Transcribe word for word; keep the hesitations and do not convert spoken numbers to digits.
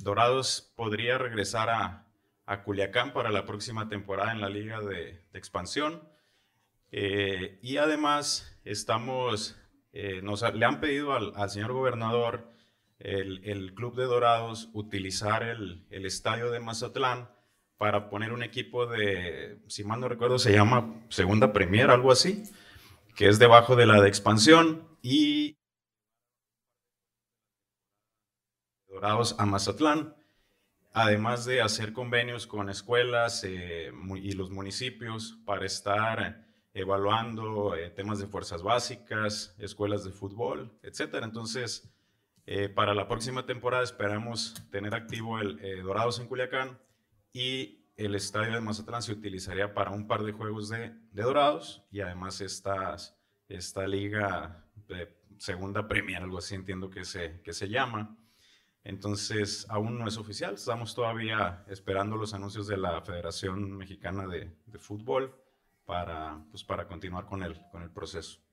Dorados podría regresar a, a Culiacán para la próxima temporada en la Liga de, de Expansión. Eh, y además estamos, eh, nos le han pedido al, al señor gobernador, el, el Club de Dorados, utilizar el, el estadio de Mazatlán para poner un equipo de, si mal no recuerdo, se llama Segunda Premier, algo así, que es debajo de la de Expansión, y Dorados a Mazatlán, además de hacer convenios con escuelas eh, y los municipios para estar evaluando eh, temas de fuerzas básicas, escuelas de fútbol, etcétera. Entonces, eh, para la próxima temporada esperamos tener activo el eh, Dorados en Culiacán, y el estadio de Mazatlán se utilizaría para un par de juegos de, de Dorados, y además estas, esta liga de Segunda Premier, algo así entiendo que se, que se llama. Entonces, aún no es oficial, estamos todavía esperando los anuncios de la Federación Mexicana de, de Fútbol para, pues, para continuar con el, con el proceso.